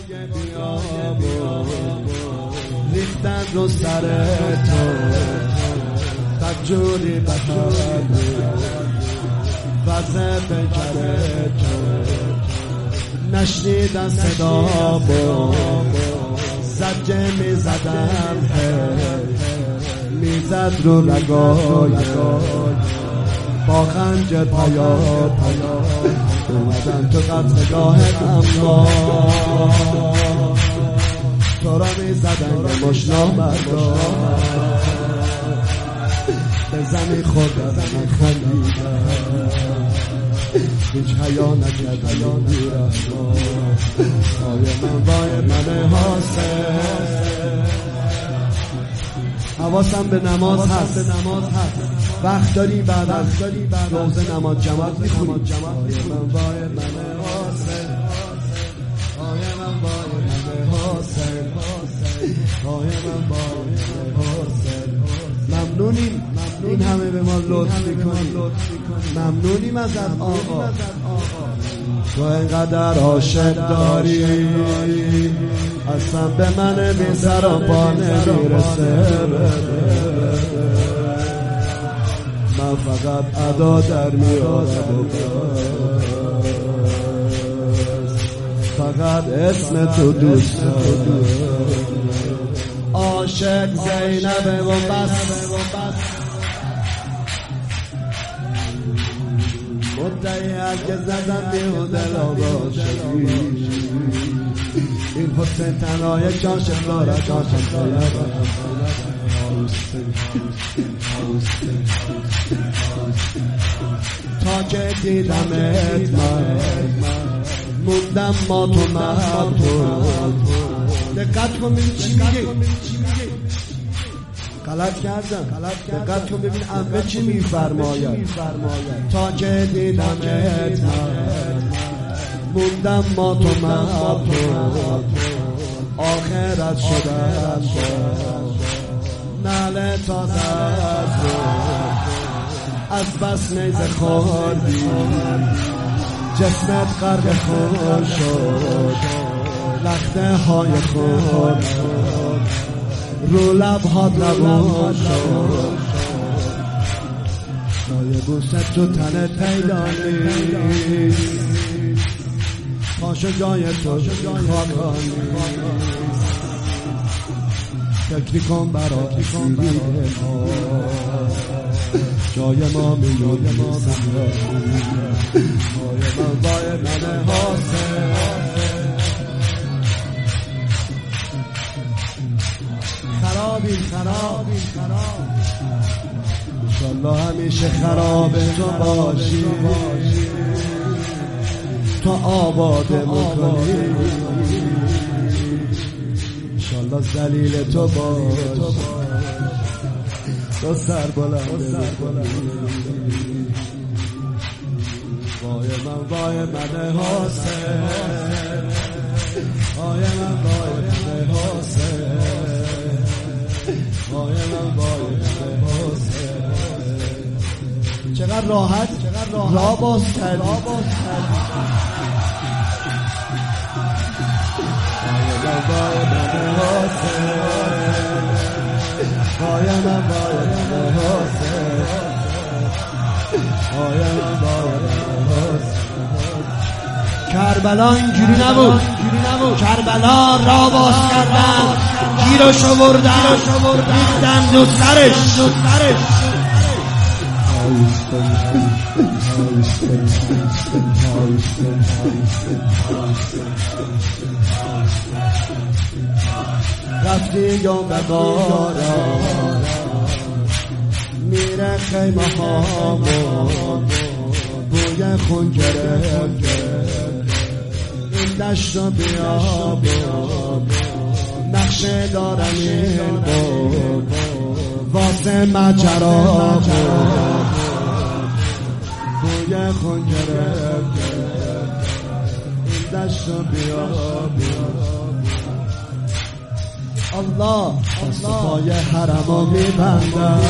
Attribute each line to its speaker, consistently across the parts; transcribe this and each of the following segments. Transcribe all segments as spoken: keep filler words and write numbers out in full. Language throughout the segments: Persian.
Speaker 1: ریختن رو سر تو بدجوری بخوابی وضع بکره تو نشنیدن صدا با زجه میزدم میزد رو رگای با خنجر پیاد اومدن تو قتلگاه اما تو را میزدن به مشنا بردار به زمین خود از من خندیدن هیچ حیا نکرد حیا میرم آیه من وای من حاصل حواسم به نماز هست وقت داری بعد از روزه نماز جماعت میخونی آیه من وای من حاصل آیه من وای من حاصل آیه من وای من حاصل ممنونیم این همه به ما لطف میکنی ممنونیم ازت آقا تو اینقدر عاشق داری اصلا به من بی سر و پا نمیرسه من فقط ادا در میارم فقط اسم تو دوست دارم عاشق زینب و بس مدعی که زدن بیهوده لابا شدی این حسین تنهای چاشم داره چاشم داره تا که دیدمت من موندم ما تو من تو دقت کن ببین چی میگه غلط کردم دقت کن ببین امه چی میفرماید تا که دیدمت من موندم ما تو من تو آخرت شدم نعل تازه از بس نیزه خوردی جسمت غرق خون شد لخته های خون رو لبهات لبون شد جای بوست تو تنت پیدا نیست پاشو جای تو خاکا نیست فکری کن برای سیری ما جای ما میلود ما سهرانی جای من بای من حاصل خرابی خرابی خراب انشالله همیشه خراب تو باشی تو آباد میکنی انشالله ذلیل تو باش تو سر بلند وای من وای من حاصل وای من وای من حاصل وای من وای من حاصل چقدر راحت راه باز کردی وای من حاصل وای من وای من حاصل وای من وای من حاصل کربلا اینجوری نبود کربلا را باز کردن گیرشو بردن ریختن دو سرش رفتی یا به بارا میره خیمه ها بوی خون گرفت این دشت و بیاب نقشه دارم این بود واسه مجرا بوی خون گرفت این دشت و بیاب الله دستهای حرمو میبندم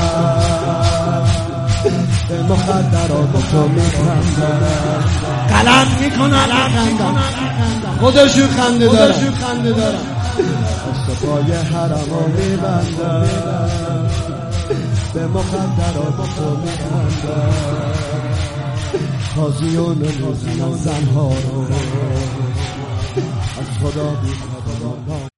Speaker 1: به مخدرات تو میبندم غلط میکنم خودشون خنده دارن خودشون خنده دارن دست پای حرما میبندن به مخدرات تو میبندن قاضیون میزنن زنها رو از خدا بیخبران